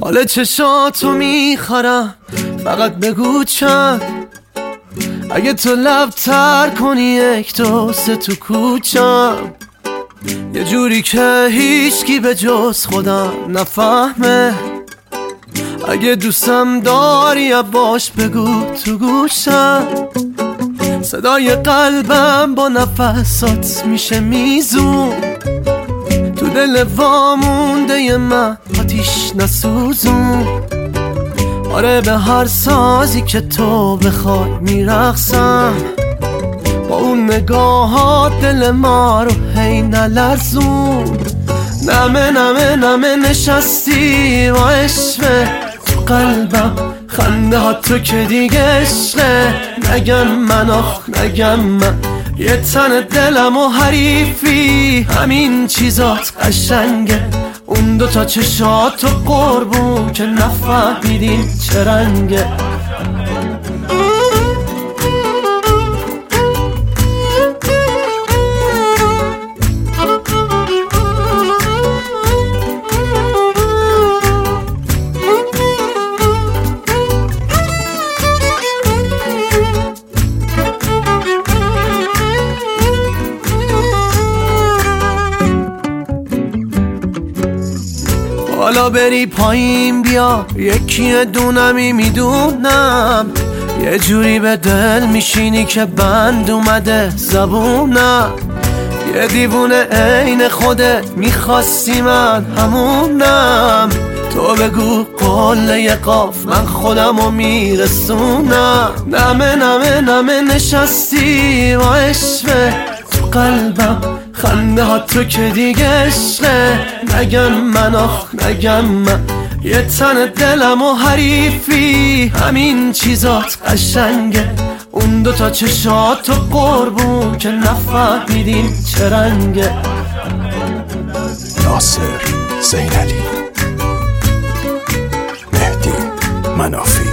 حال چشاتو میخرم، فقط بگو چند. اگه تو لب تر کنی یک دو سه تو کوچم، یه جوری که هیچکی به جز خودم نفهمه. اگه دوستم داری باش بگو تو گوشم، صدای قلبم با نفسات میشه میزون. تو دل وامونده من آتیش نسوزون. آره به هر سازی که تو بخوای میرقصم، با اون نگاهات دل ما رو هی نلرزون. نمه نمه نمه نشستی با عشق تو قلبم، خنده ها تو که دیگه عشقه. نگم من آخ نگم من، یه تن دلم و حریفی، همین چیزات قشنگه. اون دوتا چشات و قربون که نفهمیدین چه رنگه. حالا بری پایین بیا، یکی دونمی میدونم. یه جوری به دل میشینی که بند اومده زبونم. یه دیوونه عین خودت میخواستی من همونم. تو بگو قله قاف من خودمو میرسونم. نمه نمه نمه نشستی با عشق تو قلبم، خنده ها تو که دیگه عشقه. نگم من آخ نگم من، یه تن دلم و حریفی، همین چیزات قشنگه. اون دوتا چشات و قربون که نفهمیدین چه رنگه. ناصر زینعلی، مهدی منافی.